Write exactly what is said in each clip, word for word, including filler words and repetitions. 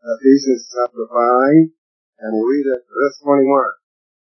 Ephesians chapter five, and we'll read it, verse twenty-one.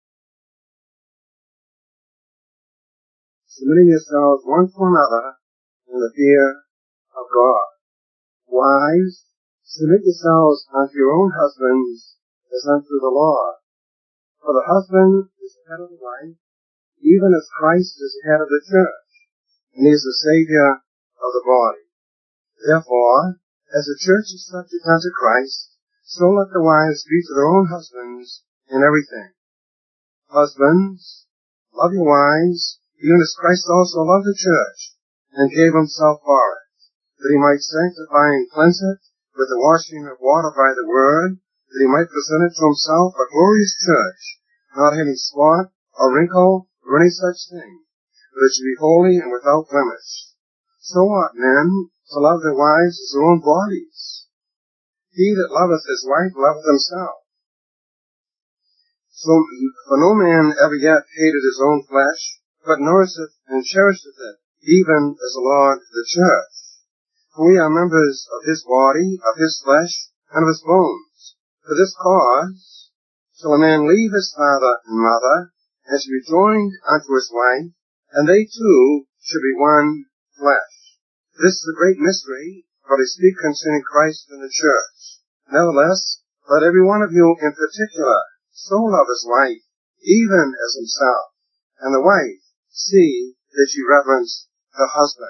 Submitting yourselves one to another in the fear of God. Wives, submit yourselves unto your own husbands as unto the Lord. For the husband is the head of the wife, even as Christ is the head of the church, and he is the Savior of the body. Therefore, as the church is subject unto Christ, so let the wives be to their own husbands in everything. Husbands, love your wives, even as Christ also loved the church, and gave himself for it, that he might sanctify and cleanse it with the washing of water by the word, that he might present it to himself a glorious church, not having spot or wrinkle or any such thing, but it should be holy and without blemish. So ought men to love their wives as their own bodies. He that loveth his wife loveth himself. So, for no man ever yet hated his own flesh, but nourisheth and cherisheth it, even as the Lord the church. For we are members of his body, of his flesh, and of his bones. For this cause shall a man leave his father and mother, and shall be joined unto his wife, and they two shall be one flesh. This is a great mystery, but I speak concerning Christ and the church. Nevertheless, let every one of you in particular so love his wife, even as himself, and the wife see that she reverence her husband.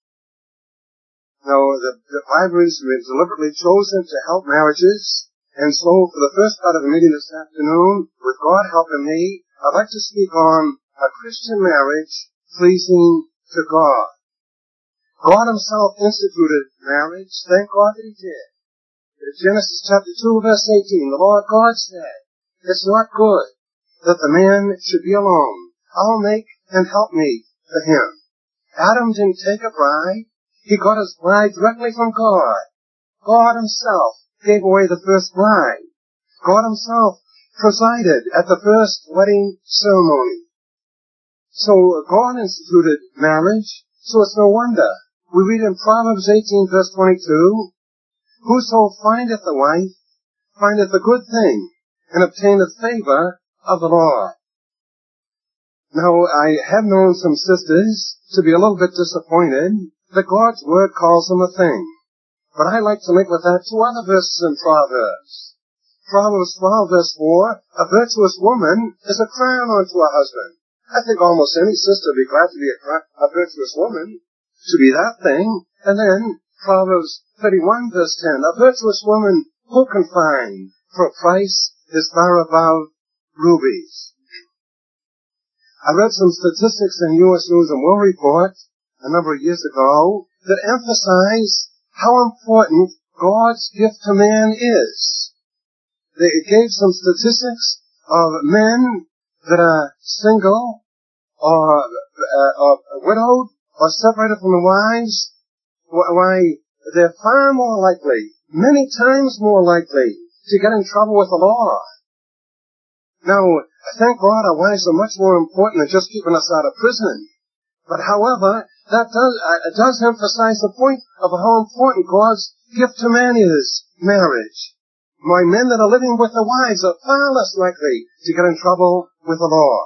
Now, the, the Bible has been deliberately chosen to help marriages, and so for the first part of the meeting this afternoon, with God helping me, I'd like to speak on a Christian marriage pleasing to God. God himself instituted marriage. Thank God that he did. In Genesis chapter two, verse eighteen, the Lord God said, "It's not good that the man should be alone. I'll make and help me for him." Adam didn't take a bride. He got his bride directly from God. God himself gave away the first bride. God himself presided at the first wedding ceremony. So God instituted marriage, so it's no wonder. We read in Proverbs eighteen, verse twenty-two, "Whoso findeth a wife findeth a good thing, and obtaineth favor of the Lord." Now, I have known some sisters to be a little bit disappointed that God's Word calls them a thing. But I like to link with that two other verses in Proverbs. Proverbs twelve, verse four, "A virtuous woman is a crown unto her husband." I think almost any sister would be glad to be a, a virtuous woman, to be that thing. And then Proverbs thirty-one, verse ten, "A virtuous woman who can find? For a price is far above rubies." I read some statistics in U S News and World Report a number of years ago that emphasize how important God's gift to man is. It gave some statistics of men that are single or, uh, or widowed or separated from the wives. Why, they're far more likely, many times more likely, to get in trouble with the law. Now, thank God our wives are much more important than just keeping us out of prison. But however, that does, uh, does emphasize the point of how important God's gift to man is, marriage. My men that are living with their wives are far less likely to get in trouble with the law.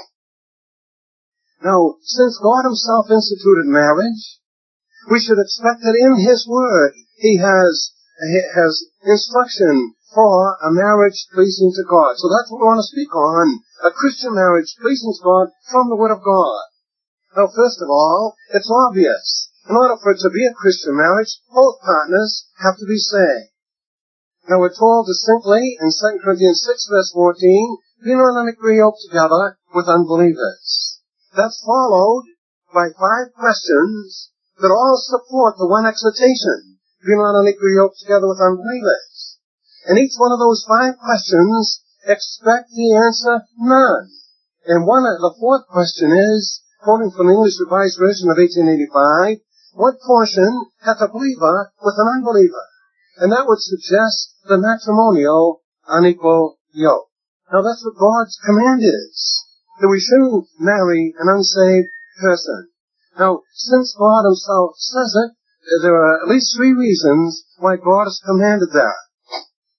Now, since God himself instituted marriage, we should expect that in his word he has, he has instruction for a marriage pleasing to God. So that's what we want to speak on, a Christian marriage pleasing to God from the Word of God. Now, first of all, it's obvious. In order for it to be a Christian marriage, both partners have to be saved. Now, we're told distinctly in Second Corinthians six, verse fourteen, "Be not unequally yoked together with unbelievers." That's followed by five questions that all support the one exhortation: "Be not unequally yoked together with unbelievers." And each one of those five questions expect the answer, none. And one, the fourth question is, quoting from the English Revised Version of eighteen eighty-five, "What portion hath a believer with an unbeliever?" And that would suggest the matrimonial unequal yoke. Now that's what God's command is, that we shouldn't marry an unsaved person. Now, since God himself says it, there are at least three reasons why God has commanded that.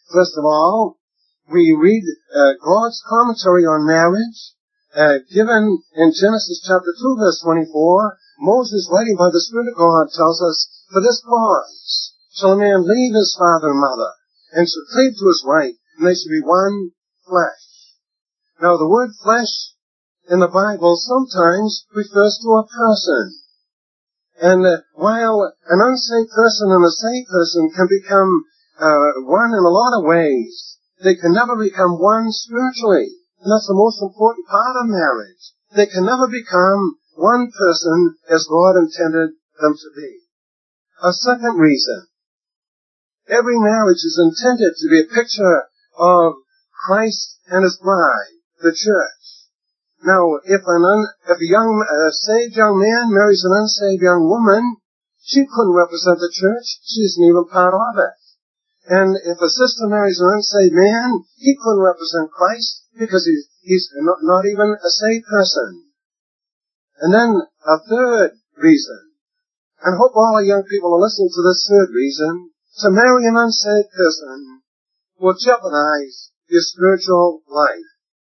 First of all, we read uh, God's commentary on marriage, uh, given in Genesis chapter two, verse twenty-four. Moses, writing by the Spirit of God, tells us, "For this cause shall a man leave his father and mother, and shall cleave to his wife, and they shall be one flesh." Now, the word flesh in the Bible sometimes refers to a person. And uh, while an unsaved person and a saved person can become uh, one in a lot of ways, they can never become one spiritually. And that's the most important part of marriage. They can never become one person as God intended them to be. A second reason. Every marriage is intended to be a picture of Christ and His bride, the church. Now, if an un, if a young, uh, saved young man marries an unsaved young woman, she couldn't represent the church. She isn't even part of it. And if a sister marries an unsaved man, he couldn't represent Christ because he's, he's not, not even a saved person. And then a third reason, and I hope all our young people are listening to this third reason, to marry an unsaved person will jeopardize your spiritual life.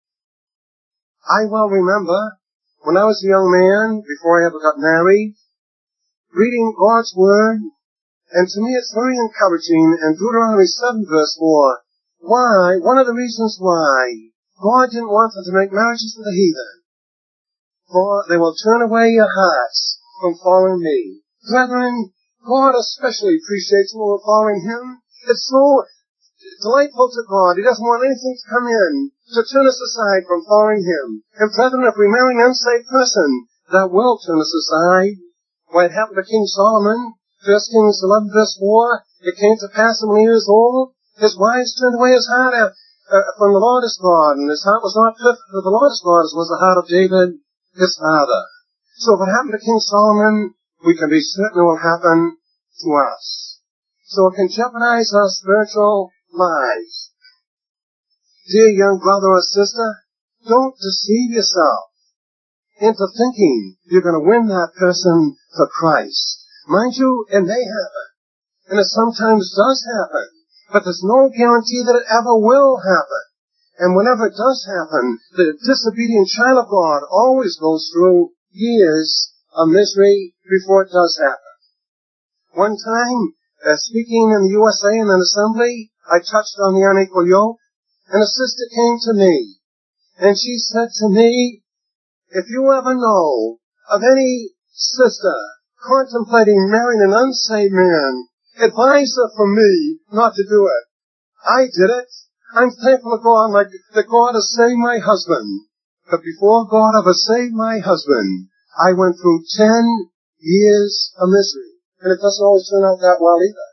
I well remember, when I was a young man, before I ever got married, reading God's Word, and to me it's very encouraging in Deuteronomy seven verse four, why, one of the reasons why God didn't want them to make marriages with the heathen, for they will turn away your hearts from following me. Brethren, God especially appreciates when we're following Him. It's so delightful to God. He doesn't want anything to come in to turn us aside from following Him. And brethren, if we marry an unsaved person, that will turn us aside. Why, it happened to King Solomon, First Kings eleven verse four, it came to pass when he was old, his wives turned away his heart uh, uh, from the Lord his God, and his heart was not perfect for the Lord his God, as was the heart of David, his father. So if it happened to King Solomon, we can be certain it will happen to us. So it can jeopardize our spiritual lives. Dear young brother or sister, don't deceive yourself into thinking you're going to win that person for Christ. Mind you, it may happen, and it sometimes does happen, but there's no guarantee that it ever will happen. And whenever it does happen, the disobedient child of God always goes through years of misery before it does happen. One time, uh, speaking in the U S A in an assembly, I touched on the unequal yoke, and a sister came to me, and she said to me, "If you ever know of any sister contemplating marrying an unsaved man, advise her from me not to do it." I did it. I'm thankful to God like that God has saved my husband. But before God ever saved my husband, I went through ten years of misery. And it doesn't always turn out that well either.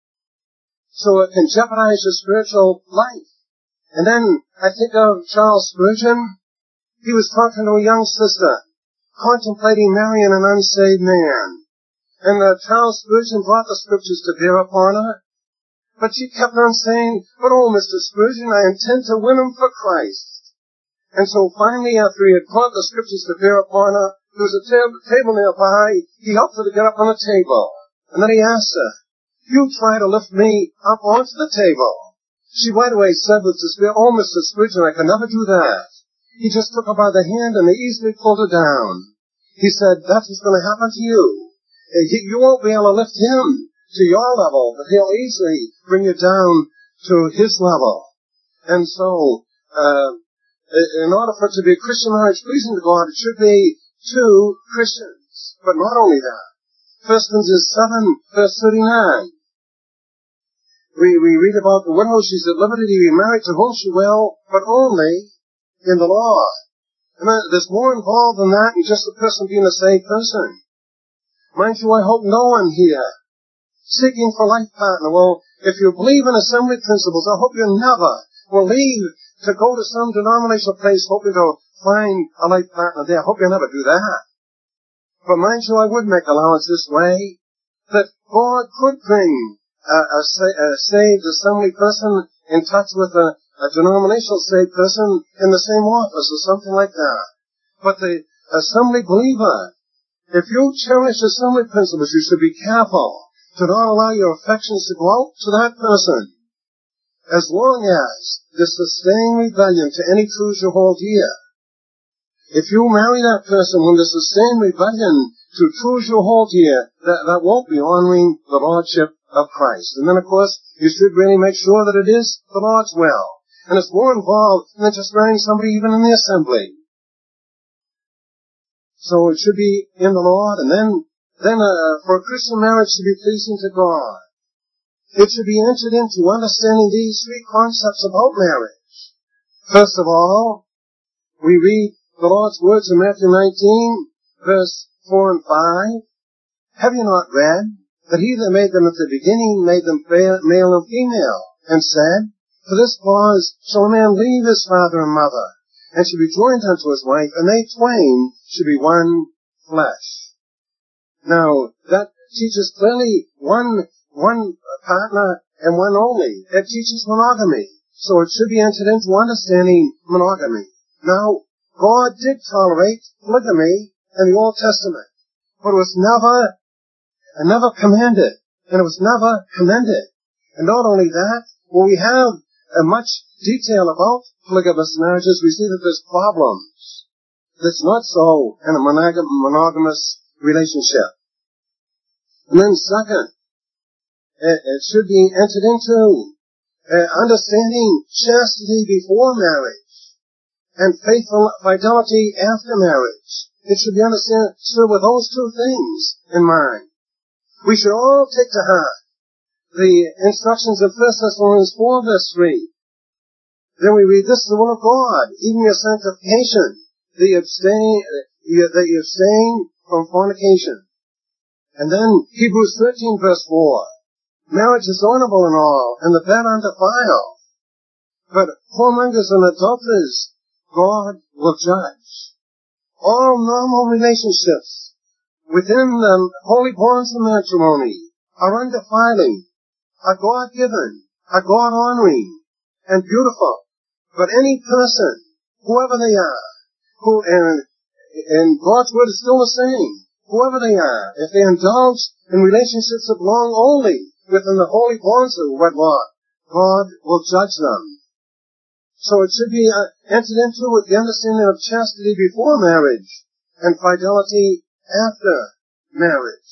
So it can jeopardize your spiritual life. And then I think of Charles Spurgeon. He was talking to a young sister, contemplating marrying an unsaved man. And uh, Charles Spurgeon brought the scriptures to bear upon her. But she kept on saying, "But oh, Mister Spurgeon, I intend to win him for Christ." And so finally, after he had brought the scriptures to bear upon her, there was a tab- table nearby. He helped her to get up on the table. And then he asked her, "You try to lift me up onto the table." She right away said with despair, "Oh, Mister Spurgeon, I can never do that." He just took her by the hand and they easily pulled her down. He said, "That's what's going to happen to you. You won't be able to lift him to your level, but he'll easily bring you down to his level." And so, uh, in order for it to be a Christian marriage pleasing to God, it should be two Christians. But not only that. First Corinthians seven, verse thirty-nine. We, we read about the widow. She's at liberty to be married to whom she will, but only in the Lord. And there's more involved than that than just the person being a saved person. Mind you, I hope no one here seeking for life partner. Well, if you believe in assembly principles, I hope you never will leave to go to some denominational place hoping to find a life partner there. I hope you never do that. But mind you, I would make allowance this way, that God could bring a, a, a saved assembly person in touch with a, a denominational saved person in the same office or something like that. But the assembly believer, if you cherish assembly principles, you should be careful to not allow your affections to go out to that person. as long as the sustained rebellion to any truths you hold dear. If you marry that person when the sustained rebellion to truths you hold dear, that, that won't be honoring the Lordship of Christ. And then, of course, you should really make sure that it is the Lord's will. And it's more involved than just marrying somebody even in the assembly. So it should be in the Lord, and then, then uh, for a Christian marriage to be pleasing to God, it should be entered into understanding these three concepts about marriage. First of all, we read the Lord's words in Matthew nineteen, verse four and five. Have you not read that he that made them at the beginning made them male and female, and said, for this cause shall a man leave his father and mother, and shall be joined unto his wife, and they twain shall be one flesh. Now, that teaches clearly one, one partner and one only. It teaches monogamy. So it should be entered into understanding monogamy. Now, God did tolerate polygamy in the Old Testament, but it was never, never commanded, and it was never commended. And not only that, when we have uh, much detail about polygamous marriages, we see that there's problems. That's not so in a monogam- monogamous relationship. And then second, it, it should be entered into uh, understanding chastity before marriage and faithful fidelity after marriage. It should be understood with those two things in mind. We should all take to heart the instructions of First Thessalonians four, verse three. Then we read, this is the will of God, even your sanctification, that you abstain, that you abstain from fornication. And then Hebrews thirteen, verse four. Marriage is honorable and all, and the bed undefiled. But whoremongers and adulterers, God will judge. All normal relationships within the holy bonds of matrimony are undefiling, are God-given, are God-honoring, and beautiful. But any person, whoever they are, who, and, and God's word is still the same, whoever they are, if they indulge in relationships that belong only within the holy bonds of wedlock, God will judge them. So it should be uh, entered into with the understanding of chastity before marriage and fidelity after marriage.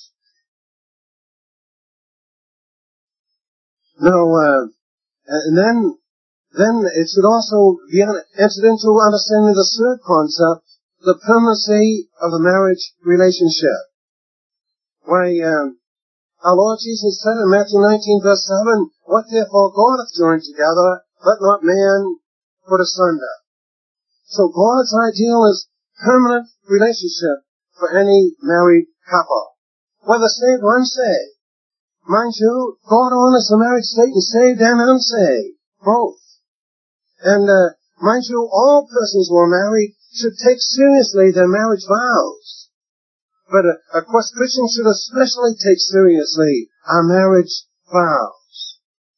Now, uh, and then, then it should also be entered into understanding the third concept, the permanency of the marriage relationship. Why, um, our Lord Jesus said in Matthew nineteen, verse seven, what therefore God hath joined together, let not man put asunder. So God's ideal is permanent relationship for any married couple, whether saved or unsaved. Mind you, God honors the marriage state in saved and unsaved, both. And uh, mind you, all persons who are married should take seriously their marriage vows. But uh, of course, Christians should especially take seriously our marriage vows.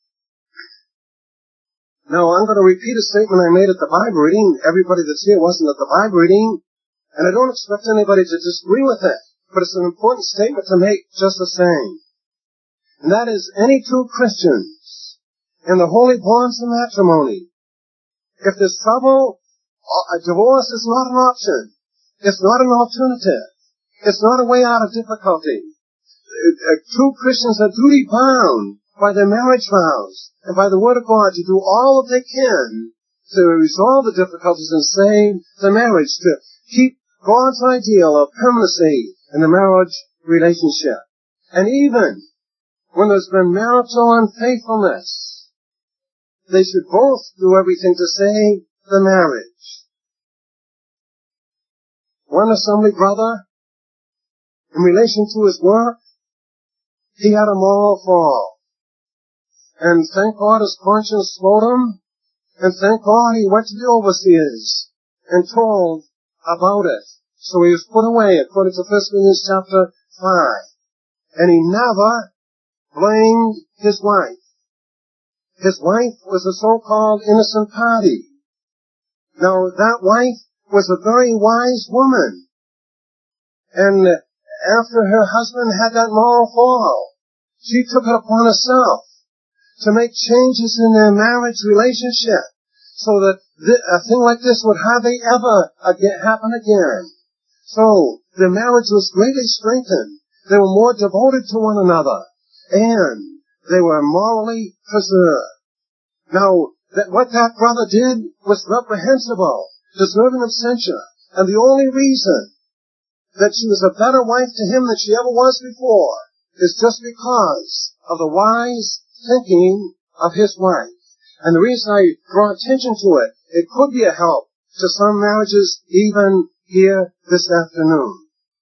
Now, I'm going to repeat a statement I made at the Bible reading. Everybody that's here wasn't at the Bible reading, and I don't expect anybody to disagree with it, but it's an important statement to make just the same. And that is, any two Christians in the holy bonds of matrimony, if there's trouble, a divorce is not an option. It's not an alternative. It's not a way out of difficulty. Two Christians are duty bound by their marriage vows and by the Word of God to do all that they can to resolve the difficulties and save the marriage, to keep God's ideal of permanency in the marriage relationship. And even when there's been marital unfaithfulness, they should both do everything to save the marriage. One assembly brother, in relation to his work, he had a moral fall. And thank God his conscience smote him, and thank God he went to the overseers and told about it. So he was put away, according to First Corinthians chapter five. And he never blamed his wife. His wife was a so-called innocent party. Now, that wife was a very wise woman. And after her husband had that moral fall, she took it upon herself to make changes in their marriage relationship so that th- a thing like this would hardly ever again happen again. So their marriage was greatly strengthened. They were more devoted to one another, and they were morally preserved. Now, that what that brother did was reprehensible, deserving of censure, and the only reason that she was a better wife to him than she ever was before is just because of the wise thinking of his wife. And the reason I draw attention to it, it could be a help to some marriages even here this afternoon.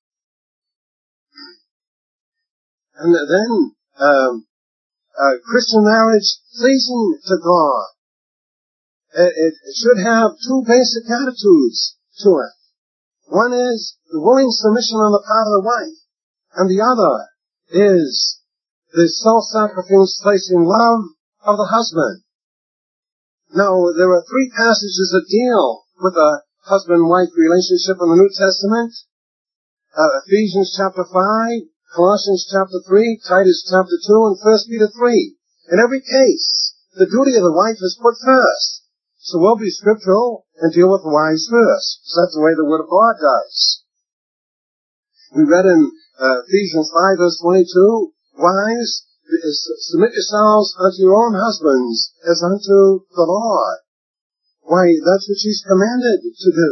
And then, um, uh, Christian marriage pleasing to God. It, it should have two basic attitudes to it. One is the willing submission on the part of the wife, and the other is the self-sacrificing love of the husband. Now, there are three passages that deal with a husband-wife relationship in the New Testament. Uh, Ephesians chapter five, Colossians chapter three, Titus chapter two, and First Peter three. In every case, the duty of the wife is put first. So we'll be scriptural and deal with the wives first. So that's the way the Word of God does. We read in uh, Ephesians five, verse twenty-two, wives, submit yourselves unto your own husbands as unto the Lord. Why, that's what she's commanded to do.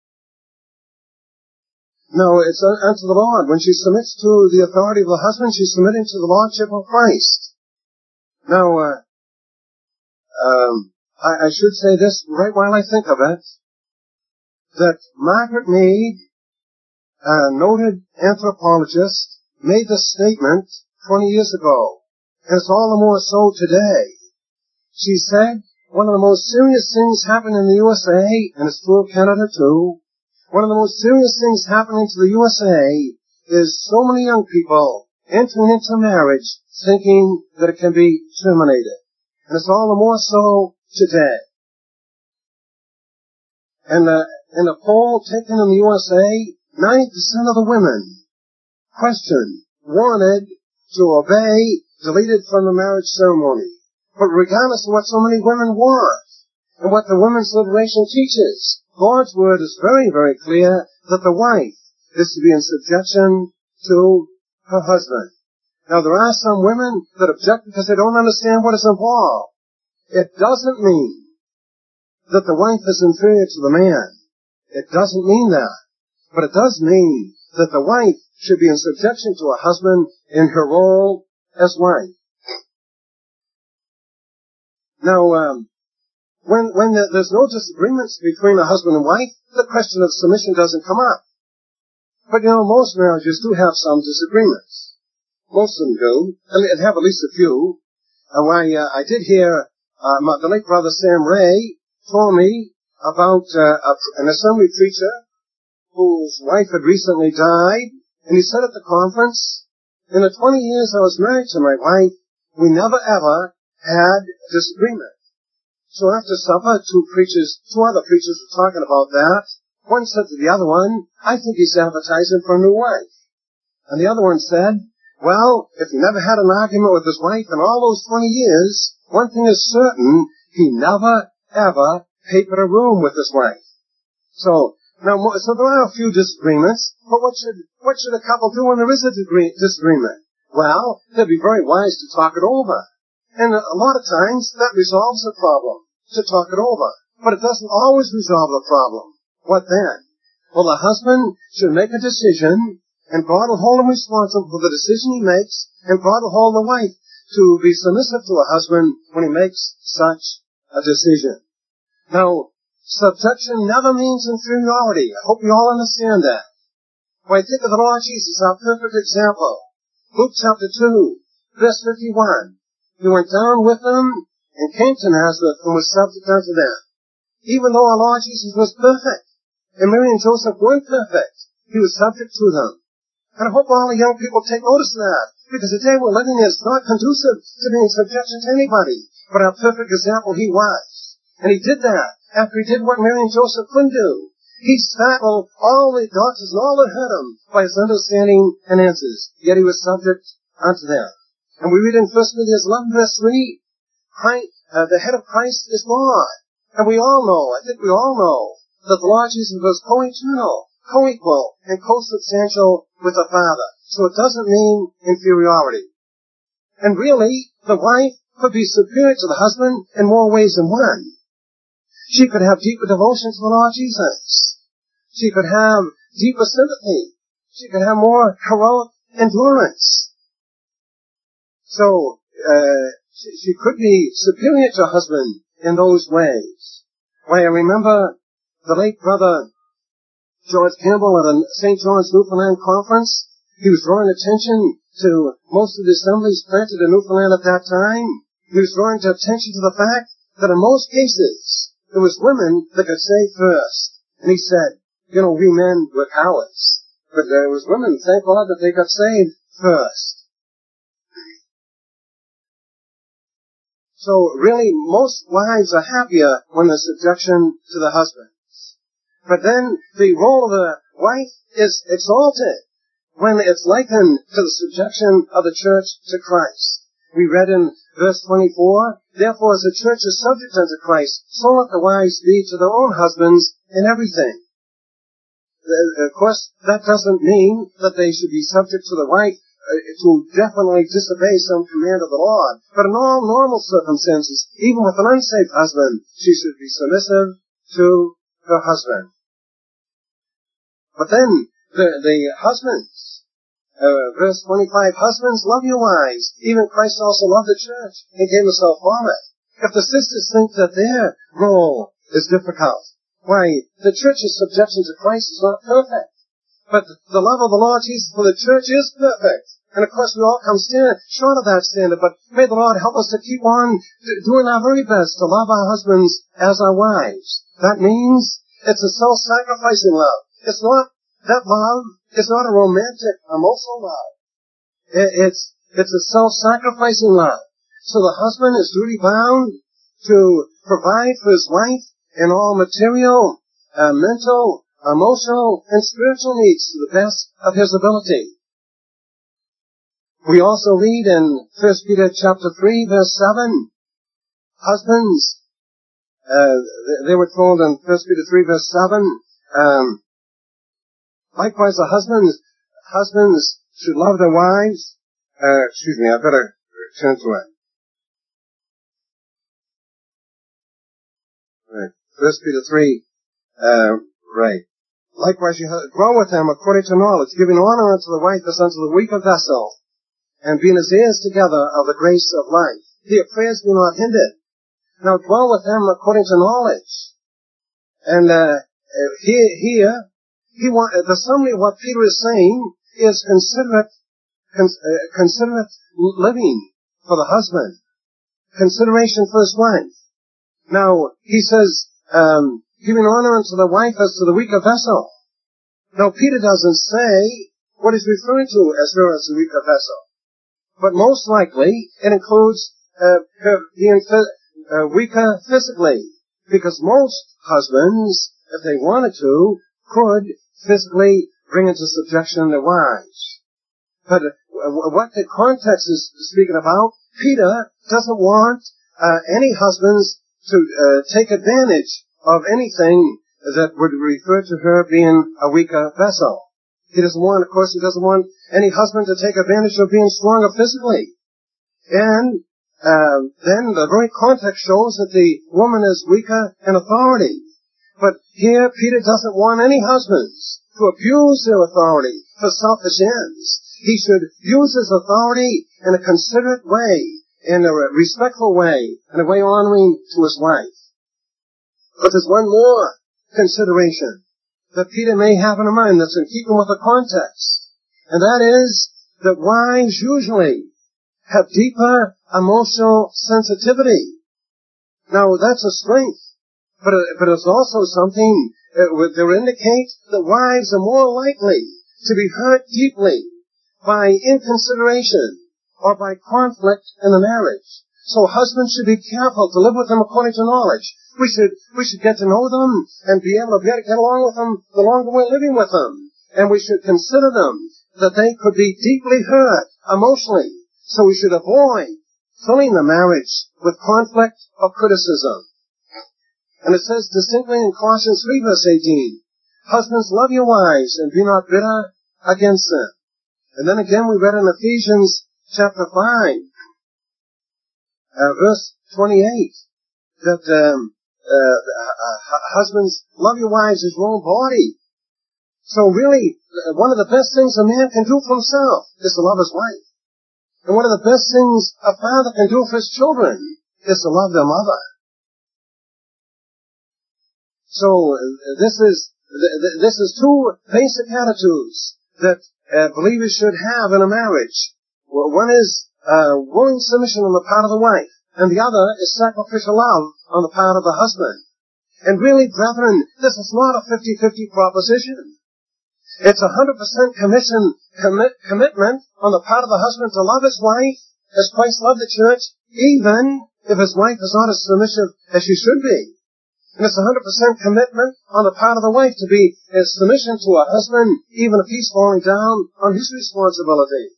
No, it's unto the Lord. When she submits to the authority of the husband, she's submitting to the Lordship of Christ. Now, uh, um, I, I should say this right while I think of it, that Margaret Mead, a noted anthropologist, made this statement twenty years ago, and it's all the more so today. She said, one of the most serious things happening in the U S A, and it's true of Canada too, one of the most serious things happening to the U S A is so many young people entering into marriage thinking that it can be terminated. And it's all the more so today. And uh, in a poll taken in the U S A, ninety percent of the women questioned, wanted to obey, deleted from the marriage ceremony. But regardless of what so many women want, and what the women's liberation teaches, God's word is very, very clear that the wife is to be in subjection to her husband. Now, there are some women that object because they don't understand what is involved. It doesn't mean that the wife is inferior to the man. It doesn't mean that. But it does mean that the wife should be in subjection to her husband in her role as wife. Now, um, when, when the, there's no disagreements between a husband and wife, the question of submission doesn't come up. But, you know, most marriages do have some disagreements. Most of them do. I mean, have at least a few. Uh, why, uh, I did hear uh, my, the late brother Sam Ray told me about uh, a, an assembly preacher whose wife had recently died, and he said at the conference, in the twenty years I was married to my wife, we never ever had disagreement. So after supper, two preachers, two other preachers were talking about that. One said to the other one, I think he's advertising for a new wife. And the other one said, well, if he never had an argument with his wife in all those twenty years, one thing is certain, he never, ever papered a room with his wife. So, now, so there are a few disagreements, but what should, what should a couple do when there is a degree, disagreement? Well, they'd be very wise to talk it over. And a lot of times, that resolves the problem, to talk it over. But it doesn't always resolve the problem. What then? Well, the husband should make a decision, and God will hold him responsible for the decision he makes, and God will hold the wife to be submissive to her husband when he makes such a decision. Now, subjection never means inferiority. I hope you all understand that. When I think of the Lord Jesus, our perfect example, Luke chapter two, verse fifty-one, he went down with them and came to Nazareth and was subject unto them. Even though our Lord Jesus was perfect, and Mary and Joseph weren't perfect, he was subject to them. And I hope all the young people take notice of that, because the day we're living in is not conducive to being in subjection to anybody. But our perfect example, he was. And he did that after he did what Mary and Joseph couldn't do. He startled all the doctors and all that heard him by his understanding and answers, yet he was subject unto them. And we read in First Corinthians eleven, verse three, Christ, uh, the head of Christ is God. And we all know, I think we all know, that the Lord Jesus was co-eternal, co-equal, and co-substantial with the Father. So it doesn't mean inferiority. And really, the wife could be superior to the husband in more ways than one. She could have deeper devotion to the Lord Jesus. She could have deeper sympathy. She could have more heroic endurance. So, uh, she, she could be superior to her husband in those ways. Why, I remember the late brother George Campbell at a Saint John's Newfoundland conference. He was drawing attention to most of the assemblies planted in Newfoundland at that time. He was drawing attention to the fact that in most cases, it was women that got saved first. And he said, you know, we men were cowards. But there was women, thank God, that they got saved first. So really, most wives are happier when they're subjection to the husbands. But then the role of the wife is exalted when it's likened to the subjection of the church to Christ. We read in verse twenty-four, therefore as the church is subject unto Christ, so let the wives be to their own husbands in everything. Of course, that doesn't mean that they should be subject to the wife to definitely disobey some command of the Lord. But in all normal circumstances, even with an unsaved husband, she should be submissive to her husband. But then, the, the husbands, uh, verse twenty-five, husbands, love your wives. Even Christ also loved the church and gave himself for it. If the sisters think that their role is difficult, why, the church's subjection to Christ is not perfect. But the love of the Lord Jesus for the church is perfect. And of course we all come stand, short of that standard, but may the Lord help us to keep on doing our very best to love our husbands as our wives. That means it's a self-sacrificing love. It's not, that love is not a romantic, emotional love. It's, it's a self-sacrificing love. So the husband is duty bound to provide for his wife in all material, uh, mental, emotional, and spiritual needs to the best of his ability. We also read in First Peter chapter three, verse seven, husbands, uh, they were told in First Peter three, verse seven, um, likewise the husbands, husbands should love their wives, uh, excuse me, I better turn to it. Right. First Peter three, uh, right. Likewise, you grow with them according to knowledge, giving honor unto the wife as unto the weaker vessel, and being as heirs together of the grace of life. Their prayers be not hindered. Now dwell with them according to knowledge. And uh, here, here, he want, the summary of what Peter is saying is considerate, cons, uh, considerate living for the husband, consideration for his wife. Now he says, um, giving honor unto the wife as to the weaker vessel. Now Peter doesn't say what he's referring to as her as a weaker vessel. But most likely, it includes uh, her being uh, weaker physically. Because most husbands, if they wanted to, could physically bring into subjection their wives. But uh, what the context is speaking about, Peter doesn't want uh, any husbands to uh, take advantage of anything that would refer to her being a weaker vessel. He doesn't want, of course, he doesn't want any husband to take advantage of being stronger physically. And uh, then the very context shows that the woman is weaker in authority. But here, Peter doesn't want any husbands to abuse their authority for selfish ends. He should use his authority in a considerate way, in a respectful way, in a way honoring to his wife. But there's one more consideration that Peter may have in mind that's in keeping with the context. And that is that wives usually have deeper emotional sensitivity. Now, that's a strength, but, it, but it's also something that would indicate that wives are more likely to be hurt deeply by inconsideration or by conflict in the marriage. So husbands should be careful to live with them according to knowledge. We should, we should get to know them and be able to get, get along with them the longer we're living with them. And we should consider them that they could be deeply hurt emotionally. So we should avoid filling the marriage with conflict or criticism. And it says distinctly in Colossians three verse eighteen, husbands, love your wives and be not bitter against them. And then again we read in Ephesians chapter five, uh, verse twenty-eight, that um, uh, uh, husbands, love your wives as your own body. So really, one of the best things a man can do for himself is to love his wife. And one of the best things a father can do for his children is to love their mother. So this is this is two basic attitudes that uh, believers should have in a marriage. One is uh, willing submission on the part of the wife, and the other is sacrificial love on the part of the husband. And really, brethren, this is not a fifty-fifty proposition. It's a one hundred percent commission, commit, commitment on the part of the husband to love his wife as Christ loved the church, even if his wife is not as submissive as she should be. And it's a one hundred percent commitment on the part of the wife to be in submission to her husband, even if he's falling down on his responsibility.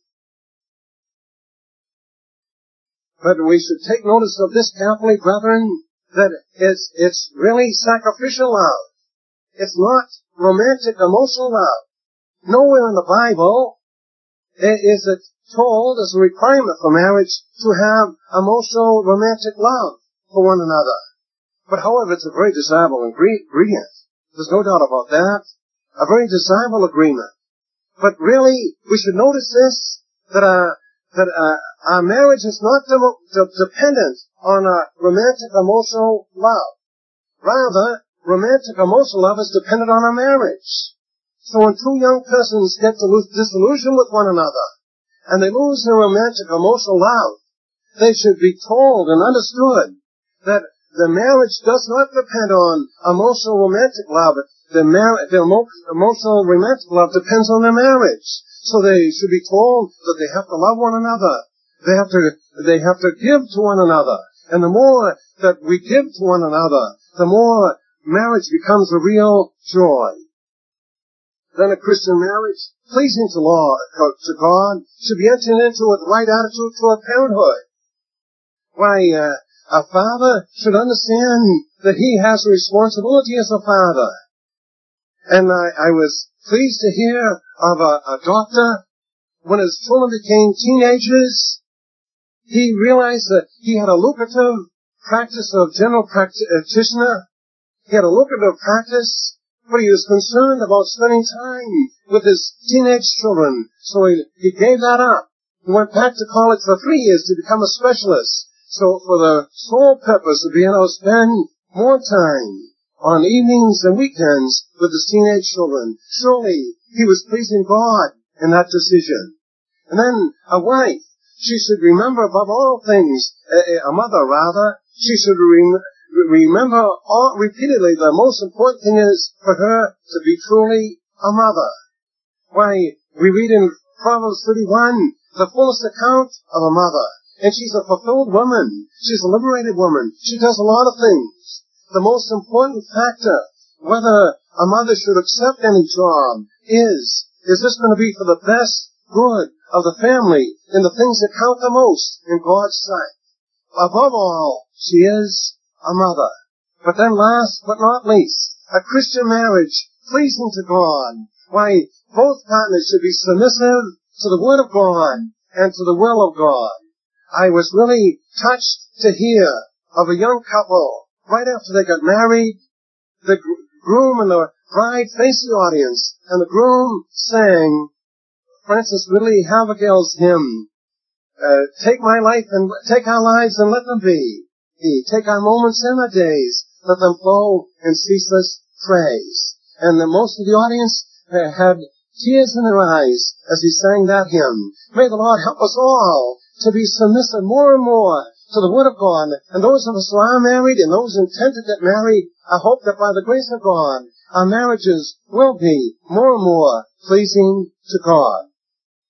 But we should take notice of this carefully, brethren, that it's, it's really sacrificial love. It's not romantic, emotional love. Nowhere in the Bible is it told as a requirement for marriage to have emotional, romantic love for one another. But however, it's a very desirable ingredient. There's no doubt about that. A very desirable agreement. But really, we should notice this, that our, that our, our marriage is not de- de- dependent on a romantic, emotional love. Rather, romantic, emotional love is dependent on our marriage. So when two young persons get disillusioned with one another, and they lose their romantic, emotional love, they should be told and understood that the marriage does not depend on emotional, romantic love. The, mar- the emo- emotional, romantic love depends on their marriage. So they should be told that they have to love one another. They have to, they have to give to one another. And the more that we give to one another, the more marriage becomes a real joy. Then a Christian marriage, pleasing to law, to God, should be entered into with the right attitude toward parenthood. Why, uh, a father should understand that he has a responsibility as a father. And I, I was pleased to hear of a, a doctor, when his children became teenagers, he realized that he had a lucrative practice of general practitioner. He had a lucrative practice, but he was concerned about spending time with his teenage children, so he, he gave that up. He went back to college for three years to become a specialist. So for the sole purpose of being able to spend more time on evenings and weekends with his teenage children. Surely he was pleasing God in that decision. And then a wife, she should remember above all things, a, a mother rather, she should remember Remember all, repeatedly, the most important thing is for her to be truly a mother. Why, we read in Proverbs thirty-one, the fullest account of a mother. And she's a fulfilled woman. She's a liberated woman. She does a lot of things. The most important factor, whether a mother should accept any job, is, is this going to be for the best good of the family in the things that count the most in God's sight? Above all, she is a mother. But then last but not least, a Christian marriage pleasing to God. Why, both partners should be submissive to the Word of God and to the will of God. I was really touched to hear of a young couple, right after they got married, the groom and the bride faced the audience, and the groom sang Francis Ridley Havergal's hymn, uh, take my life and take our lives and let them be. Take our moments and our days, let them flow in ceaseless praise. And the most of the audience uh, had tears in their eyes as he sang that hymn. May the Lord help us all to be submissive more and more to the Word of God. And those of us who are married and those intent to get married, I hope that by the grace of God, our marriages will be more and more pleasing to God.